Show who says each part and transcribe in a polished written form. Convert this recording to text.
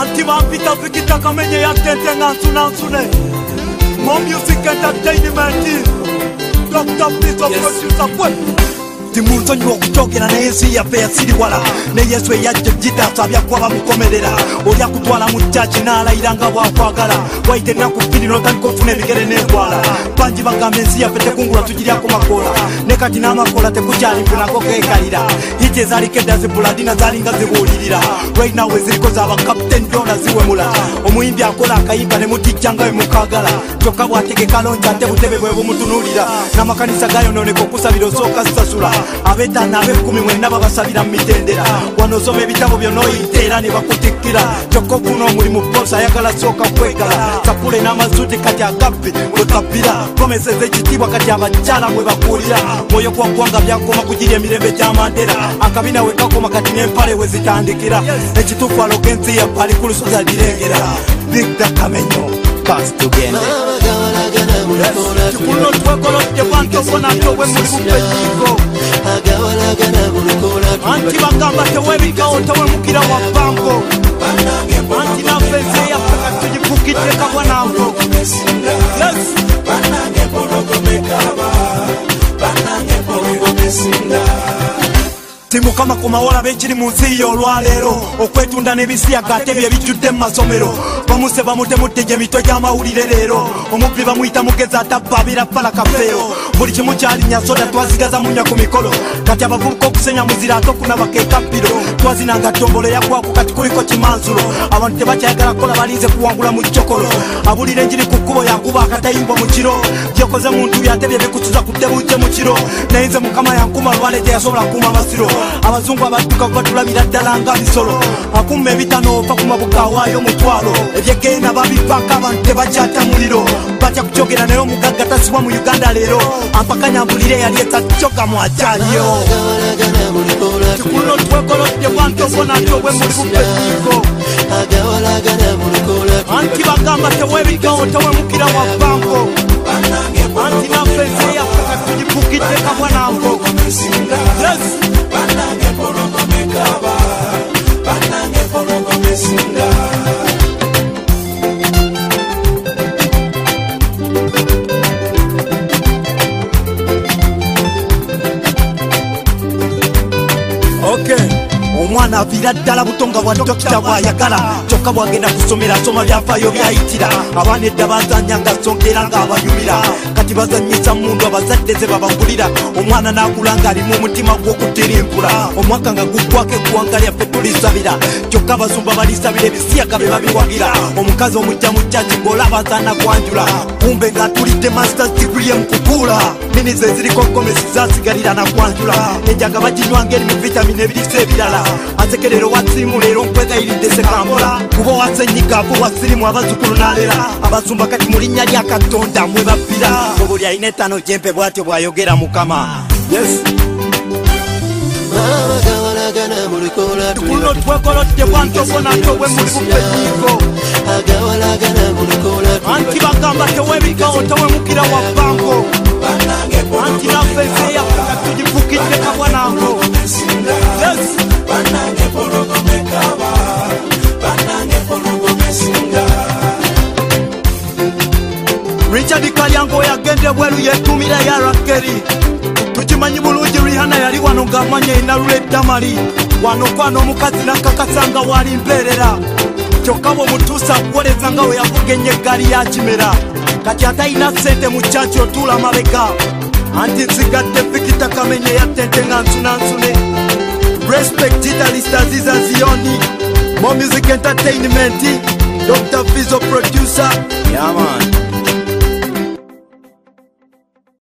Speaker 1: Anti vampita fikita kamenye ya tente nansune More music entertainment Dr. Pizzo producer kwe Timuntu nyo kutokera na ensi ya fea siri wala Ne Yesu yajje jita sabya kwa bamukomerera Olya kutwala mu church nala iranga bwa kwagala Waite na kupiniro tanko fune bigere ne kwala Panji bagambe ensi ya fete kungula tujirya ko makola Ne kati na makola te kuchali kuna koke kalira Hije zali keda zibuladina zali ngaze bolirira Right now eziriko zaba captain Dona ziwe mula Omuyimbi akola akayimba ne mutijanga mukagala Joka bwateke kalonja te butebe bwe bumutunulira Na makanisa gayo none ko kusabiro soka sasula Abeta na bekumi mwena babasabira mitendera Wanosoma ebitabo byo noyitera ne bakutikira Joko kuno muri mu posa yakala soka kwegala Kapule na mazuti kati agapi wekapira Komeseze kitibwa kati abachala mwe bakulira Moyo kwa kwanga byakoma kujiri emirembe gy'amandera Akabina wekakoma kati n'empale wezitandikira Ekitufu alogenzi ya pali kulusoza direngera Big da kamenyo Pass tugende Tikuno twekolote banto konato we mukupejiko Anti bagamba tewebikawo tewe mukira wa bango Anti na feze ya feka tujipukite kabwa nambo Yes Banange porogo mekaba Banange porogo mesinda Timu kama kumawala benchiri munsi y'olwalero okwetunda n'ebisiyaga ate bye bijjudde mu masomero bamuse bamutemuteje mito gy'amawulire leero omubbi bamuyita mugezi atabbabira pala kafeero buli kimu kyalinya soda twazigaza munya ku mikolo kati abavubuka okusenya muzira ate okunaba kekampiro twazinanga ttombolo yaggwaku kati kuliko kimansulo abantu tebakyayagala kukola balinze kuwangula mu jjokolo abulira enjiri ku kkubo yankuba akatayimbwa mu kiro byekoze muntu byate bye bikutuza kuddebuuke mu kiro naye nze mukama yankuma lwale teyasobola kuuma masiro abazungu abadduka batulabira ddala nga bisolo akuma ebitano ova ku mabuga awaayo mutwalo ebyegenda babivako abantu tebakyata muliro batya kukyogera naye omugagga tasibwa mu uganda leero ampakanya mbulire yali etacoga mu akyaliyo tikuno twekolodde bwanto bonatyo bwe muli bupejiko anti bagamba tewebikawo tewemukira wa bango anti nafeze yafeka tugipukidde kabwa nambo yes Banange porogo mekaba Banange porogo mesinda Okay omwana avira ddala butonga bwa dokita bwayagala kyokka bwagenda kusomera soma byafaayo byayitira abaana edda bazanya nga songera nga abayumira kati bazanyisa mundu abazadde ze babagulira omwana n'akula ng'alimu omutima gw'okutirimpula omwaka nga guggwako eggwanga lyaffe tulisabira kyokka abasumba balisabira ebisiyaga be babiwagira omukazi omujja mu kyaki ng'olaba azaana gwanjula kumbe ng'atulidde masters degree mu kukuula minize eziriko gomesi zasigalira na gwanjula enjaga baginywanga eri mu vitamini ebiriso ebirala asekerero wasimu leero nkwegayiridde sekambula kuba wasenyiga abo wasirimu abazukulu n'alera abasumba kati mu linnya lya katonda mwe babbira obuli alina ettano jempe bw'atyo bw'ayogera mukama yes tukuno twekolodde bwanto bonatyo bwe muli bupejiko anti bagamba tewebikawo tewemukira wa bango anti nafeze yafeka tugipukidde kabwa nambo yes Banange porogo mekaba Banange porogo mesinda Richard Kalyango yagende bweru yetumira ya rakeri tukimanyi bulungi Rihanna yali wano ng'amanya inaluledda mali wano kwana omukazi nakakasanga wali mperera kyokka bw'omutuusa akukoleza nga we yavugenye eggaali ya kimera kati atalina ssente mu kyaki otuula mabega anti nsigadde fikita kamenye yattente nga nsunansune Respect Guitarist Aziza Zioni More Music Entertainment Dr. Pizzo producer Yeah man